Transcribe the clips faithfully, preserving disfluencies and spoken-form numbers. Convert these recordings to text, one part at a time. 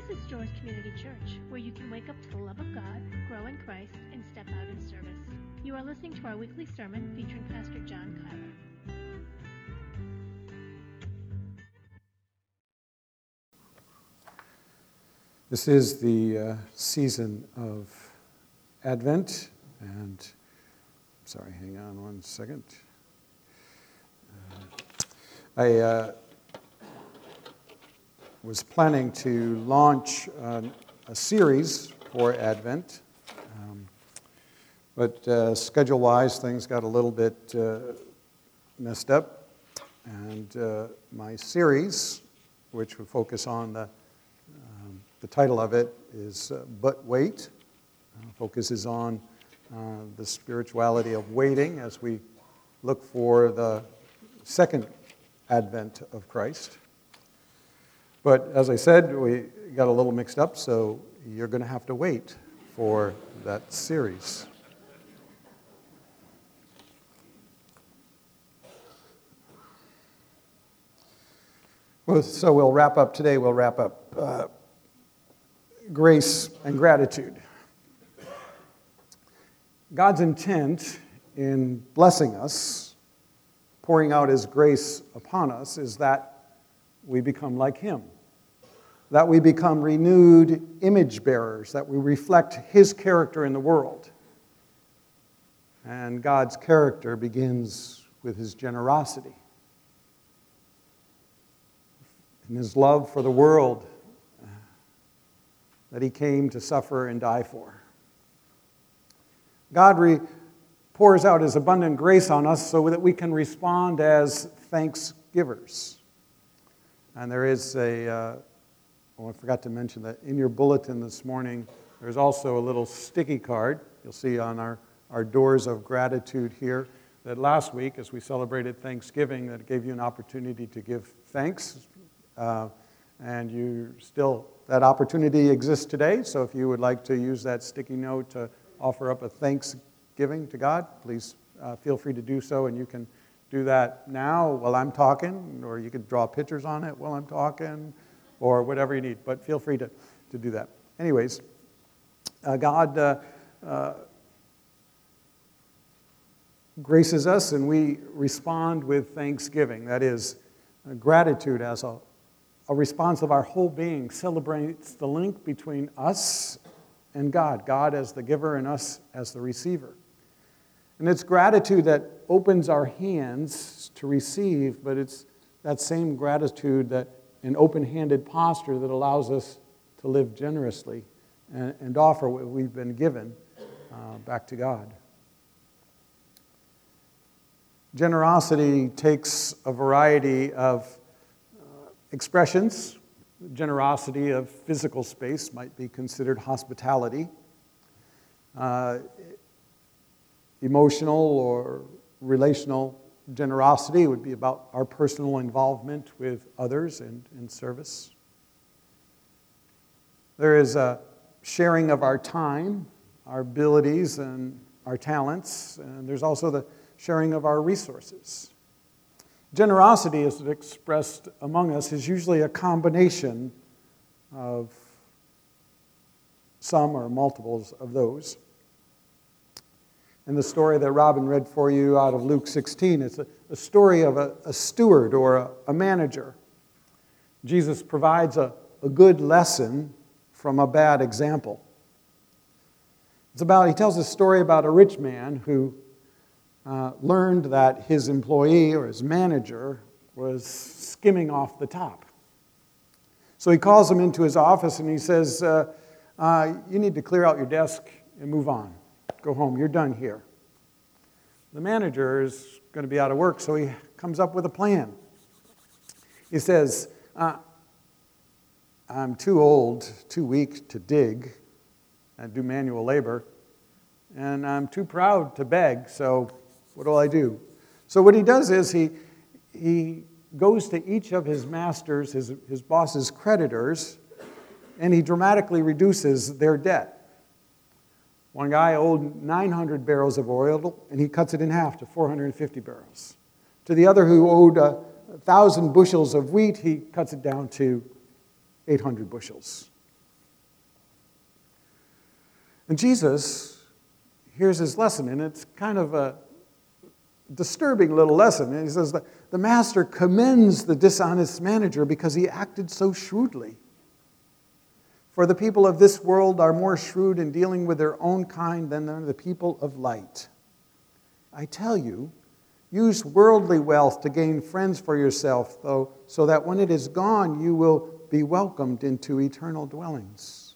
is Joyce Community Church, where you can wake up to the love of God, grow in Christ, and step out in service. You are listening to our weekly sermon featuring Pastor John Kyler. This is the uh, season of Advent, and sorry, hang on one second. Uh, I uh, was planning to launch uh, a series for Advent, um, but uh, schedule-wise, things got a little bit uh, messed up, and uh, my series, which would focus on the um, the title of it is uh, But Wait, uh, focuses on uh, the spirituality of waiting as we look for the second advent of Christ. But as I said, we got a little mixed up, so you're going to have to wait for that series. Well, so we'll wrap up today, we'll wrap up uh, grace and gratitude. God's intent in blessing us, pouring out His grace upon us, is that we become like Him, that we become renewed image bearers, that we reflect His character in the world. And God's character begins with His generosity and His love for the world that He came to suffer and die for. God re- pours out His abundant grace on us so that we can respond as thanksgivers. And there is a, uh, oh, I forgot to mention that in your bulletin this morning, there's also a little sticky card you'll see on our, our doors of gratitude here, that last week, as we celebrated Thanksgiving, that gave you an opportunity to give thanks. Uh, and you still, that opportunity exists today, so if you would like to use that sticky note to offer up a thanksgiving to God, please uh, feel free to do so, and you can do that now while I'm talking, or you could draw pictures on it while I'm talking, or whatever you need, but feel free to, to do that. Anyways, uh, God uh, uh, graces us, and we respond with thanksgiving. That is, uh, gratitude as a A response of our whole being celebrates the link between us and God, God as the giver and us as the receiver. And it's gratitude that opens our hands to receive, but it's that same gratitude, that an open-handed posture that allows us to live generously and, and offer what we've been given uh, back to God. Generosity takes a variety of expressions. Generosity of physical space might be considered hospitality. Uh, emotional or relational generosity would be about our personal involvement with others and, and service. There is a sharing of our time, our abilities, and our talents, and there's also the sharing of our resources. Generosity, as expressed among us, is usually a combination of some or multiples of those. In the story that Robin read for you out of Luke sixteen, it's a, a story of a, a steward or a, a manager. Jesus provides a, a good lesson from a bad example. It's about, he tells a story about a rich man who Uh, learned that his employee or his manager was skimming off the top. So he calls him into his office and he says, uh, uh, you need to clear out your desk and move on. Go home, you're done here. The manager is going to be out of work, so he comes up with a plan. He says, uh, I'm too old, too weak to dig and do manual labor, and I'm too proud to beg, so what do I do? So what he does is he, he goes to each of his masters, his, his boss's creditors, and he dramatically reduces their debt. One guy owed nine hundred barrels of oil, and he cuts it in half to four hundred fifty barrels. To the other who owed a thousand bushels of wheat, he cuts it down to eight hundred bushels. And Jesus, here's his lesson, and it's kind of a disturbing little lesson. And he says that the master commends the dishonest manager because he acted so shrewdly. For the people of this world are more shrewd in dealing with their own kind than are the people of light. I tell you, use worldly wealth to gain friends for yourself, though, so that when it is gone, you will be welcomed into eternal dwellings.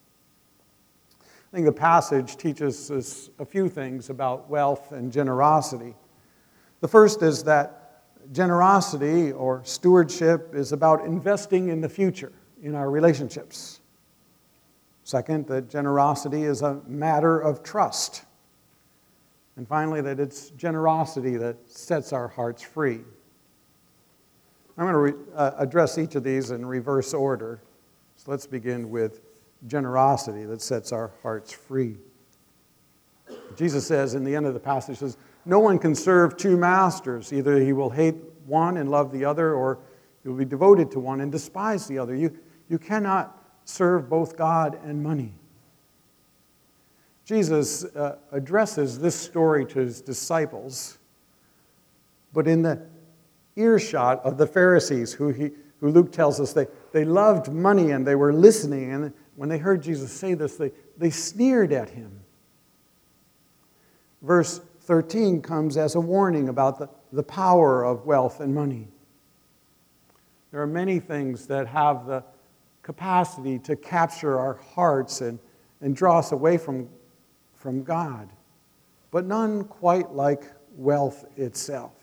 I think the passage teaches us a few things about wealth and generosity. The first is that generosity or stewardship is about investing in the future in our relationships. Second, that generosity is a matter of trust. And finally, that it's generosity that sets our hearts free. I'm going to re- uh, address each of these in reverse order. So let's begin with generosity that sets our hearts free. Jesus says in the end of the passage, says, no one can serve two masters. Either he will hate one and love the other, or he will be devoted to one and despise the other. You, you cannot serve both God and money. Jesus uh, addresses this story to his disciples, but in the earshot of the Pharisees, who, he, who Luke tells us they, they loved money and they were listening. And when they heard Jesus say this, they, they sneered at him. Verse thirteen comes as a warning about the, the power of wealth and money. There are many things that have the capacity to capture our hearts and, and draw us away from, from God, but none quite like wealth itself.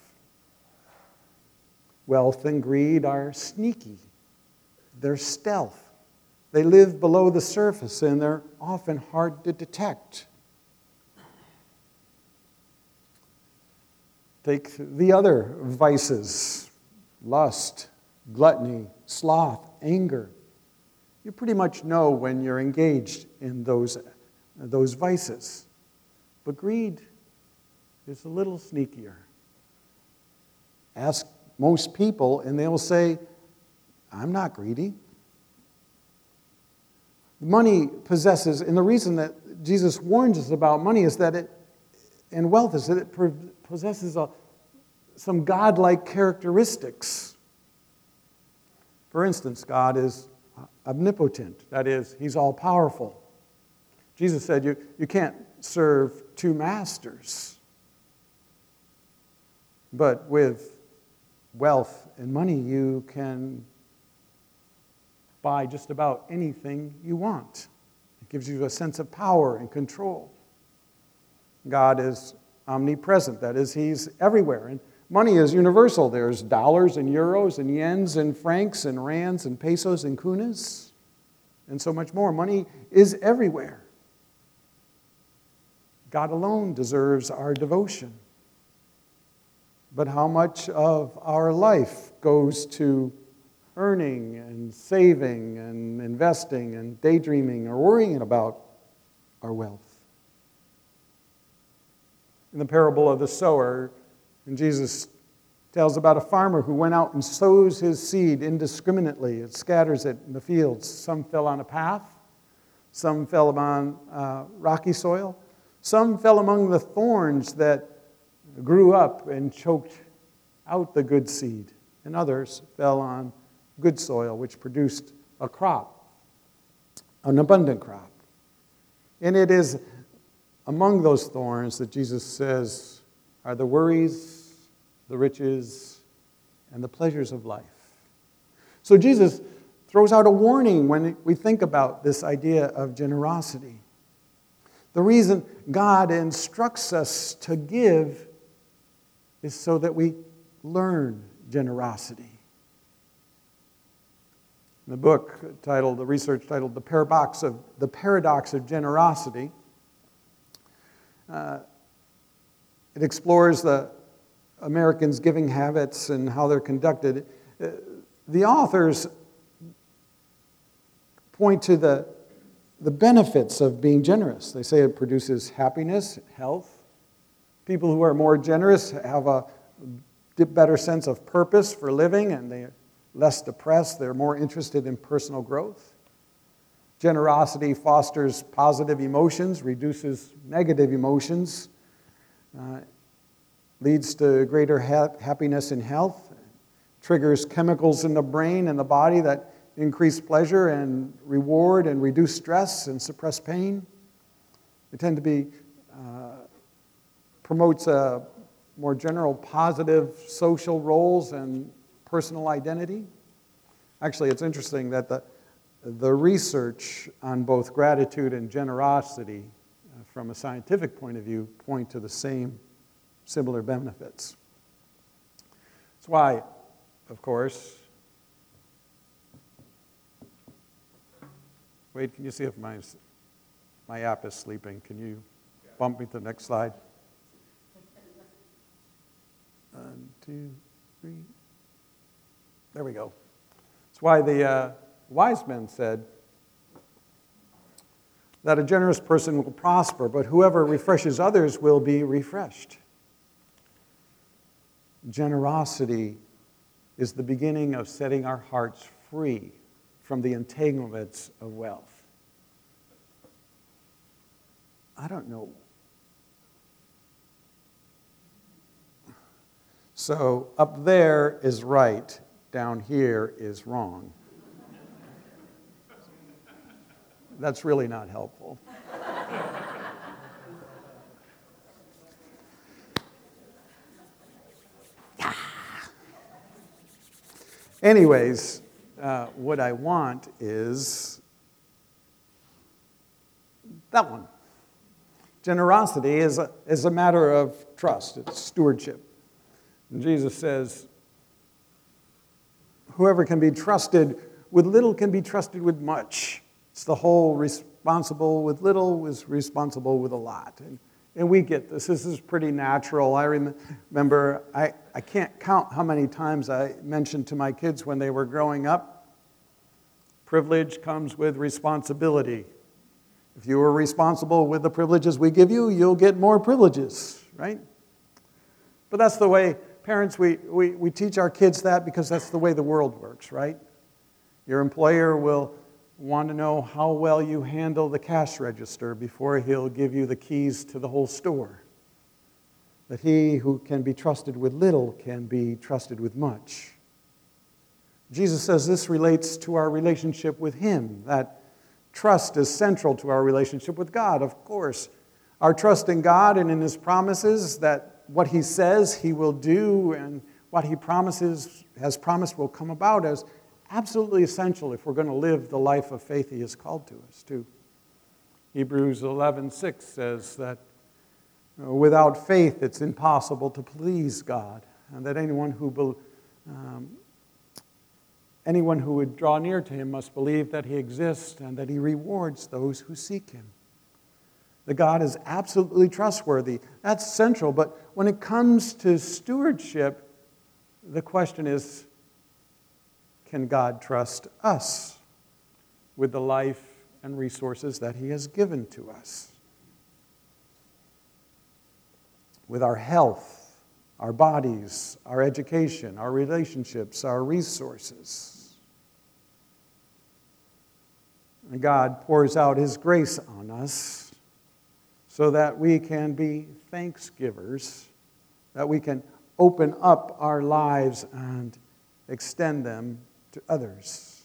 Wealth and greed are sneaky. They're stealth. They live below the surface, and they're often hard to detect. Take the other vices: lust, gluttony, sloth, anger. You pretty much know when you're engaged in those, those vices. But greed is a little sneakier. Ask most people, and they'll say, I'm not greedy. Money possesses, and the reason that Jesus warns us about money is that it, and wealth is that it possesses a, some godlike characteristics. For instance, God is omnipotent. That is, he's all-powerful. Jesus said you, you can't serve two masters. But with wealth and money, you can buy just about anything you want. It gives you a sense of power and control. God is omnipresent. That is, he's everywhere. And money is universal. There's dollars and euros and yens and francs and rands and pesos and kunas and so much more. Money is everywhere. God alone deserves our devotion. But how much of our life goes to earning and saving and investing and daydreaming or worrying about our wealth? In the parable of the sower, and Jesus tells about a farmer who went out and sows his seed indiscriminately. It scatters it in the fields. Some fell on a path. Some fell upon uh, rocky soil. Some fell among the thorns that grew up and choked out the good seed. And others fell on good soil, which produced a crop, an abundant crop. And it is among those thorns that Jesus says are the worries, the riches, and the pleasures of life. So Jesus throws out a warning when we think about this idea of generosity. The reason God instructs us to give is so that we learn generosity. In the book titled, the research titled The Paradox of, the Paradox of Generosity, uh, it explores the Americans' giving habits and how they're conducted. Uh, the authors point to the, the benefits of being generous. They say it produces happiness, health. People who are more generous have a better sense of purpose for living, and they're less depressed. They're more interested in personal growth. Generosity fosters positive emotions, reduces negative emotions, uh, leads to greater ha- happiness and health, triggers chemicals in the brain and the body that increase pleasure and reward and reduce stress and suppress pain. They tend to be, uh, promotes a more general positive social roles and personal identity. Actually, it's interesting that the The research on both gratitude and generosity, uh, from a scientific point of view, point to the same similar benefits. That's why, of course, Wade, can you see if my, my app is sleeping? Can you bump me to the next slide? One, two, three. There we go. That's why the uh, wise men said that a generous person will prosper, but whoever refreshes others will be refreshed. Generosity is the beginning of setting our hearts free from the entanglements of wealth. I don't know. So up there is right, down here is wrong. That's really not helpful. Anyways, uh, what I want is that one. Generosity is a, is a matter of trust. It's stewardship. And Jesus says, whoever can be trusted with little can be trusted with much. It's the whole responsible with little is responsible with a lot. And, and we get this. This is pretty natural. I rem- remember, I, I can't count how many times I mentioned to my kids when they were growing up, privilege comes with responsibility. If you are responsible with the privileges we give you, you'll get more privileges, right? But that's the way, parents, we, we, we teach our kids that because that's the way the world works, right? Your employer will want to know how well you handle the cash register before he'll give you the keys to the whole store. That he who can be trusted with little can be trusted with much. Jesus says this relates to our relationship with him, that trust is central to our relationship with God, of course. Our trust in God and in his promises, that what he says he will do and what he promises, has promised will come about, is absolutely essential if we're going to live the life of faith he has called to us to. Hebrews eleven six says that without faith it's impossible to please God, and that anyone who um, anyone who would draw near to him must believe that he exists and that he rewards those who seek him. That God is absolutely trustworthy. That's central, but when it comes to stewardship, the question is, can God trust us with the life and resources that he has given to us? With our health, our bodies, our education, our relationships, our resources. And God pours out his grace on us so that we can be thanksgivers, that we can open up our lives and extend them to others.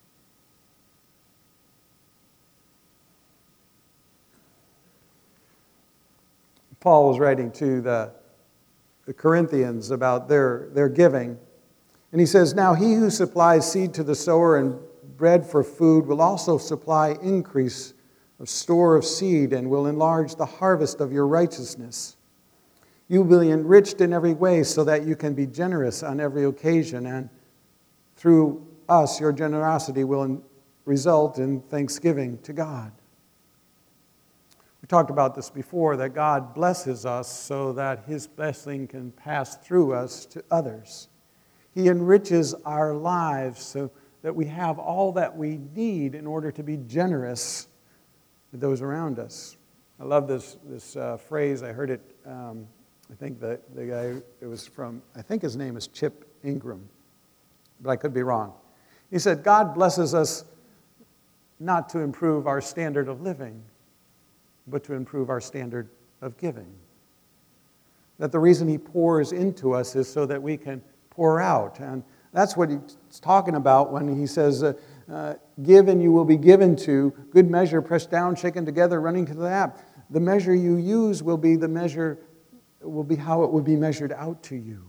Paul was writing to the, the Corinthians about their, their giving. And he says, now he who supplies seed to the sower and bread for food will also supply increase of store of seed and will enlarge the harvest of your righteousness. You will be enriched in every way so that you can be generous on every occasion, and through us, your generosity will result in thanksgiving to God. We talked about this before, that God blesses us so that his blessing can pass through us to others. He enriches our lives so that we have all that we need in order to be generous with those around us. I love this, this uh, phrase. I heard it, um, I think the, the guy, it was from, I think his name is Chip Ingram, but I could be wrong. He said, God blesses us not to improve our standard of living, but to improve our standard of giving. That the reason he pours into us is so that we can pour out. And that's what he's talking about when he says, uh, uh, give and you will be given to, good measure, pressed down, shaken together, running to the lap. The measure you use will be the measure, will be how it will be measured out to you.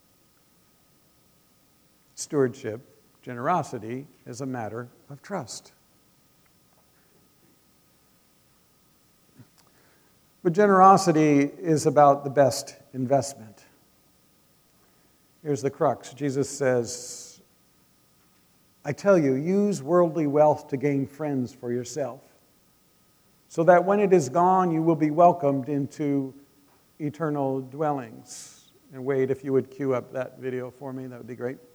Stewardship, generosity, is a matter of trust. But generosity is about the best investment. Here's the crux. Jesus says, I tell you, use worldly wealth to gain friends for yourself, so that when it is gone, you will be welcomed into eternal dwellings. And Wade, if you would cue up that video for me, that would be great.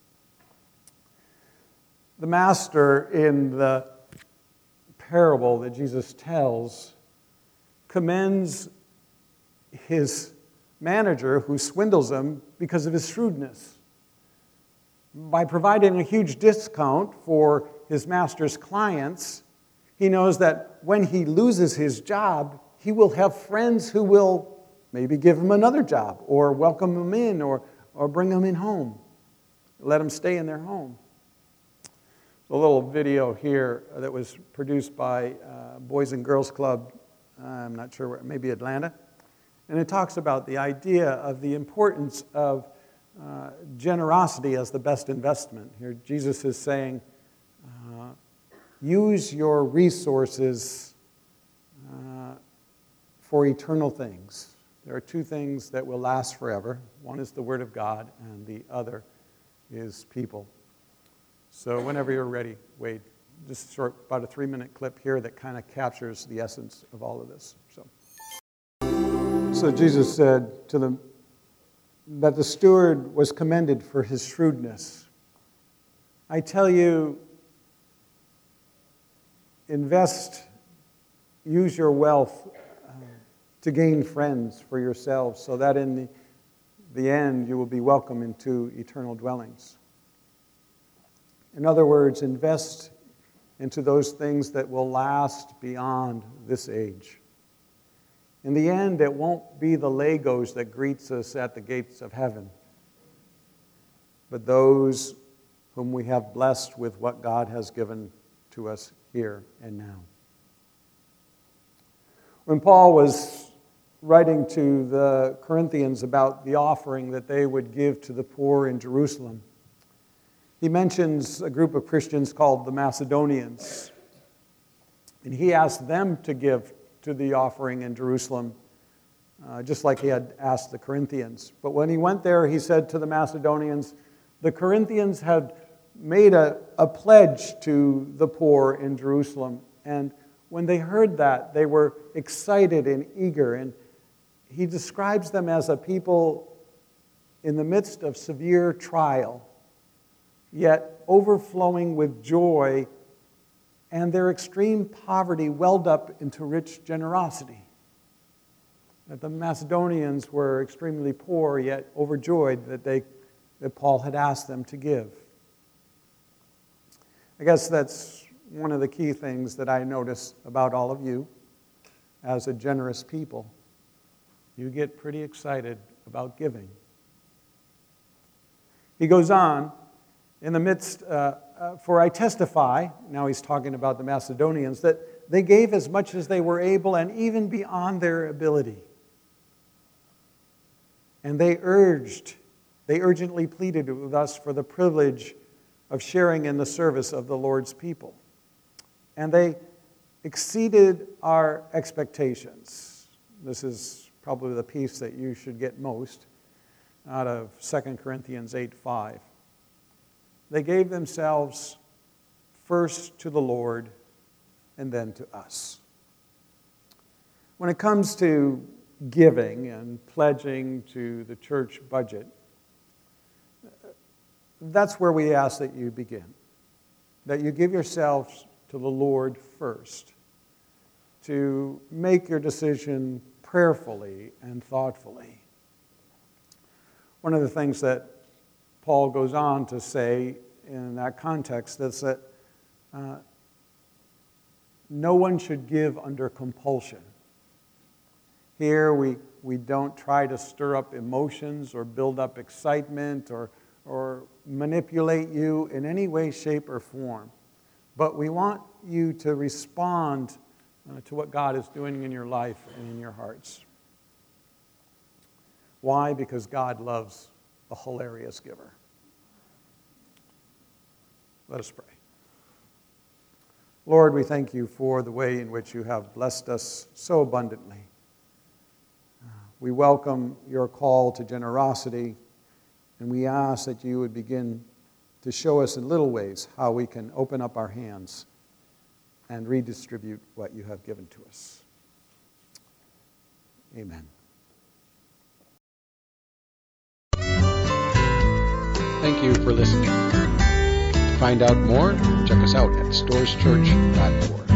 The master in the parable that Jesus tells commends his manager who swindles him because of his shrewdness. By providing a huge discount for his master's clients, he knows that when he loses his job, he will have friends who will maybe give him another job or welcome him in or, or bring him in home, let him stay in their home. A little video here that was produced by uh, Boys and Girls Club, I'm not sure where, maybe Atlanta. And it talks about the idea of the importance of uh, generosity as the best investment. Here Jesus is saying, uh, use your resources uh, for eternal things. There are two things that will last forever. One is the Word of God, and the other is people. So whenever you're ready, Wade, just a short, about a three-minute clip here that kind of captures the essence of all of this. So, so Jesus said to them that the steward was commended for his shrewdness. I tell you, invest, use your wealth uh, to gain friends for yourselves, so that in the, the end you will be welcome into eternal dwellings. In other words, invest into those things that will last beyond this age. In the end, it won't be the Legos that greets us at the gates of heaven, but those whom we have blessed with what God has given to us here and now. When Paul was writing to the Corinthians about the offering that they would give to the poor in Jerusalem, he mentions a group of Christians called the Macedonians. And he asked them to give to the offering in Jerusalem, uh, just like he had asked the Corinthians. But when he went there, he said to the Macedonians, the Corinthians had made a, a pledge to the poor in Jerusalem. And when they heard that, they were excited and eager. And he describes them as a people in the midst of severe trial, yet overflowing with joy, and their extreme poverty welled up into rich generosity. That the Macedonians were extremely poor, yet overjoyed that they that Paul had asked them to give. I guess that's one of the key things that I notice about all of you as a generous people. You get pretty excited about giving. He goes on, in the midst, uh, uh, for I testify, now he's talking about the Macedonians, that they gave as much as they were able and even beyond their ability. And they urged, they urgently pleaded with us for the privilege of sharing in the service of the Lord's people. And they exceeded our expectations. This is probably the piece that you should get most out of Second Corinthians eight five. They gave themselves first to the Lord and then to us. When it comes to giving and pledging to the church budget, that's where we ask that you begin. That you give yourselves to the Lord first, to make your decision prayerfully and thoughtfully. One of the things that Paul goes on to say in that context is that uh, no one should give under compulsion. Here we, we don't try to stir up emotions or build up excitement or, or manipulate you in any way, shape, or form. But we want you to respond uh, to what God is doing in your life and in your hearts. Why? Because God loves a hilarious giver. Let us pray. Lord, we thank you for the way in which you have blessed us so abundantly. We welcome your call to generosity, and we ask that you would begin to show us in little ways how we can open up our hands and redistribute what you have given to us. Amen. Thank you for listening. To find out more, check us out at stores church dot org.